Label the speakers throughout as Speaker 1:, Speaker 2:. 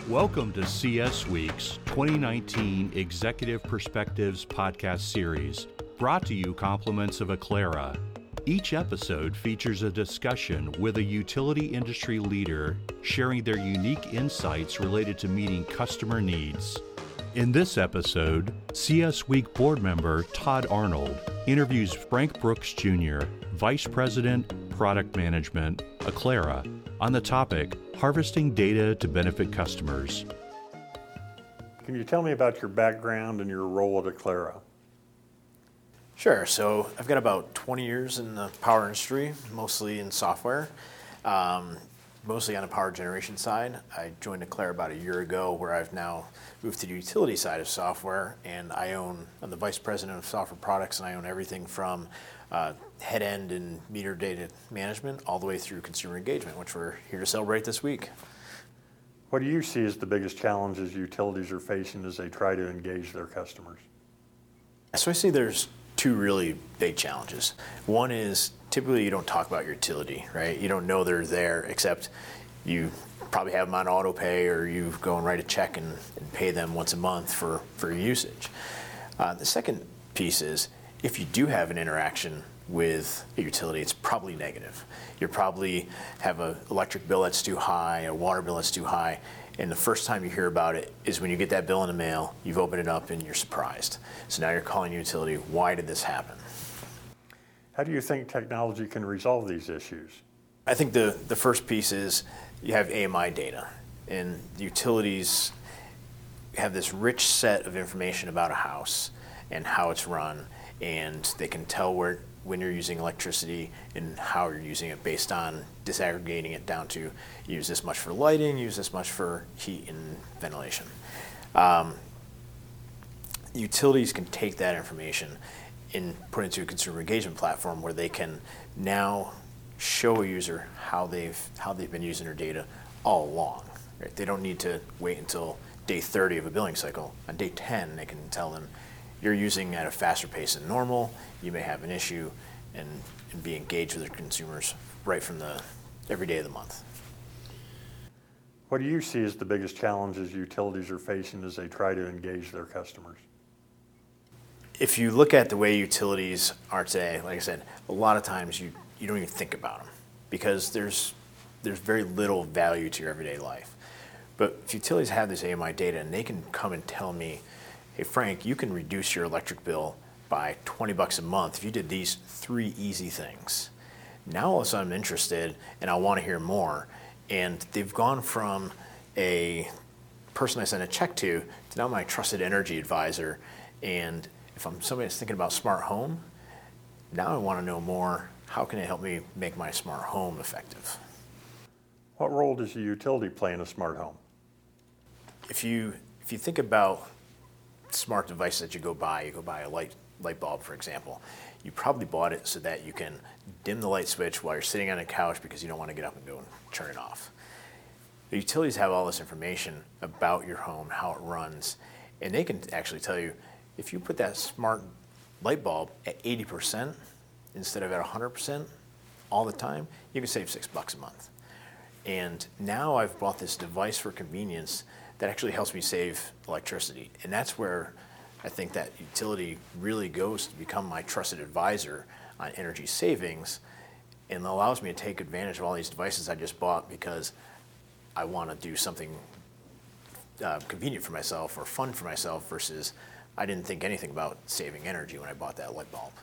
Speaker 1: Welcome to CS Week's 2019 Executive Perspectives podcast series, brought to you compliments of Aclara. Each episode features a discussion with a utility industry leader sharing their unique insights related to meeting customer needs. In this episode, CS Week board member Todd Arnold interviews Frank Brooks Jr., Vice President, Product Management, Aclara, on the topic, Harvesting Data to Benefit Customers.
Speaker 2: Can you tell me about your background and your role at Aclara?
Speaker 3: Sure. So I've got about 20 years in the power industry, mostly in software, mostly on the power generation side. I joined Aclara about a year ago, where I've now moved to the utility side of software, and I'm the Vice President of Software Products, and I own everything from head end and meter data management all the way through consumer engagement, which we're here to celebrate this week.
Speaker 2: What do you see as the biggest challenges utilities are facing as they try to engage their customers?
Speaker 3: So I see there's two really big challenges. One is typically you don't talk about your utility, right? You don't know they're there, except you probably have them on auto pay, or you go and write a check and pay them once a month for usage. The second piece is, if you do have an interaction with a utility, it's probably negative. You probably have an electric bill that's too high, a water bill that's too high, and the first time you hear about it is when you get that bill in the mail, you've opened it up and you're surprised. So now you're calling your utility, why did this happen?
Speaker 2: How do you think technology can resolve these issues?
Speaker 3: I think the first piece is you have AMI data, and utilities have this rich set of information about a house and how it's run, and they can tell when you're using electricity and how you're using it based on disaggregating it down to use this much for lighting, use this much for heat and ventilation. Utilities can take that information and put it into a consumer engagement platform where they can now show a user how they've been using their data all along. Right? They don't need to wait until day 30 of a billing cycle. On day 10, they can tell them, you're using at a faster pace than normal, you may have an issue, and be engaged with their consumers right from every day of the month.
Speaker 2: What do you see as the biggest challenges utilities are facing as they try to engage their customers?
Speaker 3: If you look at the way utilities are today, like I said, a lot of times you don't even think about them because there's very little value to your everyday life. But if utilities have this AMI data and they can come and tell me, hey Frank, you can reduce your electric bill by $20 a month if you did these 3 easy things. Now all of a sudden I'm interested and I want to hear more. And they've gone from a person I sent a check to now my trusted energy advisor. And if I'm somebody that's thinking about smart home, now I want to know more. How can it help me make my smart home effective?
Speaker 2: What role does a utility play in a smart home?
Speaker 3: If you think about smart devices that you go buy a light bulb, for example. You probably bought it so that you can dim the light switch while you're sitting on a couch because you don't want to get up and go and turn it off. The utilities have all this information about your home, how it runs, and they can actually tell you, if you put that smart light bulb at 80% instead of at 100% all the time, you can save $6 a month. And now I've bought this device for convenience that actually helps me save electricity. And that's where I think that utility really goes to become my trusted advisor on energy savings, and allows me to take advantage of all these devices I just bought because I want to do something convenient for myself or fun for myself versus I didn't think anything about saving energy when I bought that light bulb.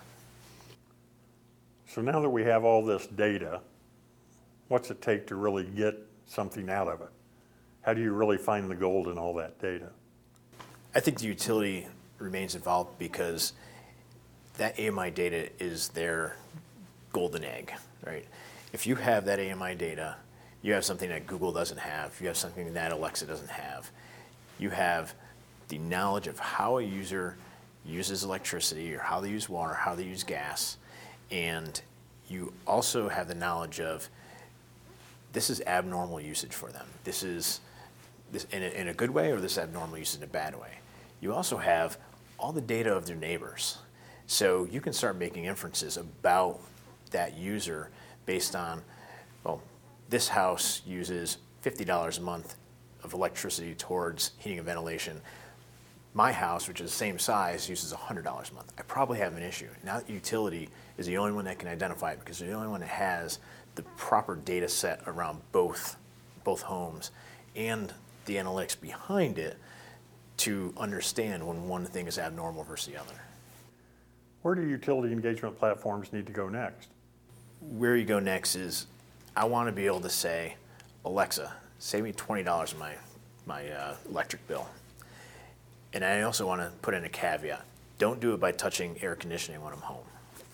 Speaker 2: So now that we have all this data, what's it take to really get something out of it? How do you really find the gold in all that data?
Speaker 3: I think the utility remains involved because that AMI data is their golden egg, right? If you have that AMI data, you have something that Google doesn't have, you have something that Alexa doesn't have. You have the knowledge of how a user uses electricity or how they use water, how they use gas, and you also have the knowledge of this is abnormal usage for them. This is in a good way, or this abnormal usage in a bad way. You also have all the data of their neighbors. So you can start making inferences about that user based on, well, this house uses $50 a month of electricity towards heating and ventilation. My house, which is the same size, uses $100 a month. I probably have an issue. Now the utility is the only one that can identify it because they're the only one that has the proper data set around both homes and the analytics behind it to understand when one thing is abnormal versus the other.
Speaker 2: Where do utility engagement platforms need to go next?
Speaker 3: Where you go next is, I want to be able to say, Alexa, save me $20 on my electric bill. And I also want to put in a caveat. Don't do it by touching air conditioning when I'm home.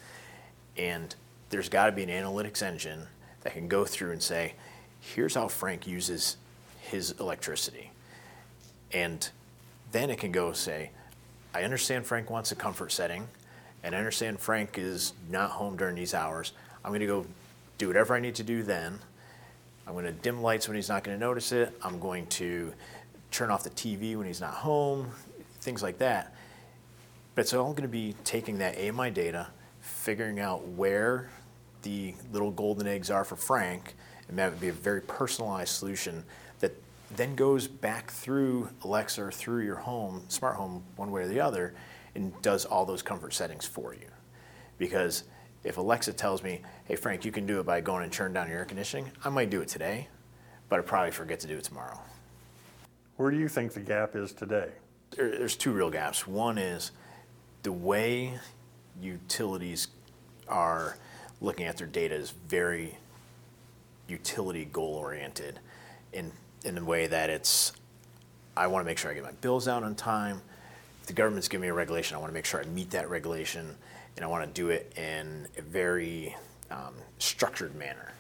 Speaker 3: And there's got to be an analytics engine that can go through and say, here's how Frank uses his electricity. And then it can go say, I understand Frank wants a comfort setting, and I understand Frank is not home during these hours. I'm going to go do whatever I need to do then. I'm going to dim lights when he's not going to notice it. I'm going to turn off the TV when he's not home, things like that. But it's all going to be taking that AMI data, figuring out where the little golden eggs are for Frank, and that would be a very personalized solution that then goes back through Alexa or through your home, smart home, one way or the other, and does all those comfort settings for you. Because if Alexa tells me, hey Frank, you can do it by going and turning down your air conditioning, I might do it today, but I probably forget to do it tomorrow.
Speaker 2: Where do you think the gap is today?
Speaker 3: There's two real gaps. One is the way utilities are looking at their data is very utility goal oriented in the way that it's, I want to make sure I get my bills out on time. If the government's giving me a regulation, I want to make sure I meet that regulation, and I want to do it in a very structured manner.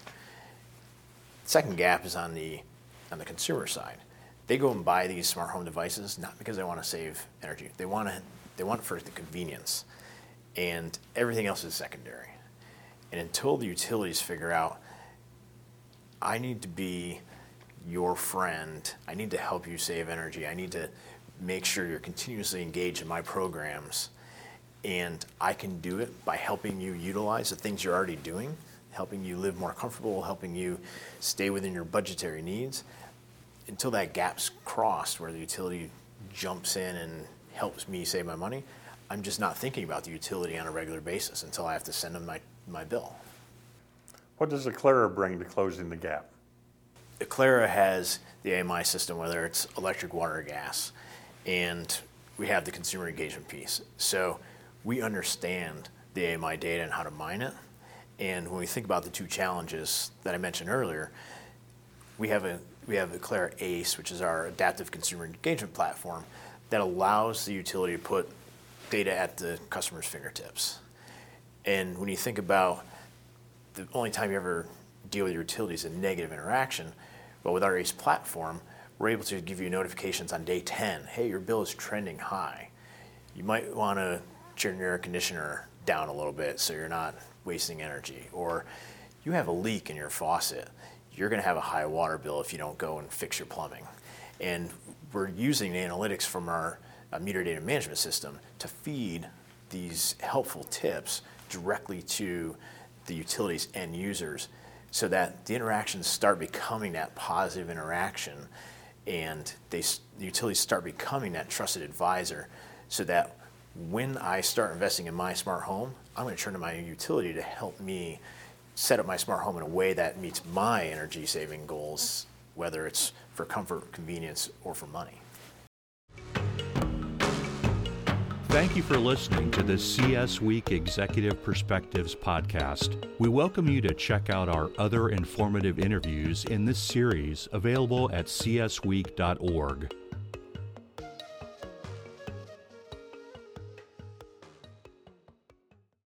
Speaker 3: The second gap is on the consumer side. They go and buy these smart home devices not because they want to save energy. They want it for the convenience, and everything else is secondary. And until the utilities figure out, I need to be your friend, I need to help you save energy, I need to make sure you're continuously engaged in my programs, and I can do it by helping you utilize the things you're already doing, helping you live more comfortable, helping you stay within your budgetary needs. Until that gap's crossed where the utility jumps in and helps me save my money, I'm just not thinking about the utility on a regular basis until I have to send them my bill.
Speaker 2: What does Aclara bring to closing the gap?
Speaker 3: Aclara has the AMI system, whether it's electric, water, or gas, and we have the consumer engagement piece. So we understand the AMI data and how to mine it. And when we think about the two challenges that I mentioned earlier, we have Aclara ACE, which is our adaptive consumer engagement platform that allows the utility to put data at the customer's fingertips. And when you think about the only time you ever deal with your utility is a negative interaction, but with our ACE platform, we're able to give you notifications on day 10. Hey, your bill is trending high. You might want to turn your air conditioner down a little bit so you're not wasting energy. Or you have a leak in your faucet. You're going to have a high water bill if you don't go and fix your plumbing. And we're using the analytics from our meter data management system to feed these helpful tips directly to the utilities end users so that the interactions start becoming that positive interaction, and the utilities start becoming that trusted advisor so that when I start investing in my smart home, I'm going to turn to my utility to help me set up my smart home in a way that meets my energy saving goals, whether it's for comfort, convenience, or for money.
Speaker 1: Thank you for listening to the CS Week Executive Perspectives podcast. We welcome you to check out our other informative interviews in this series available at csweek.org.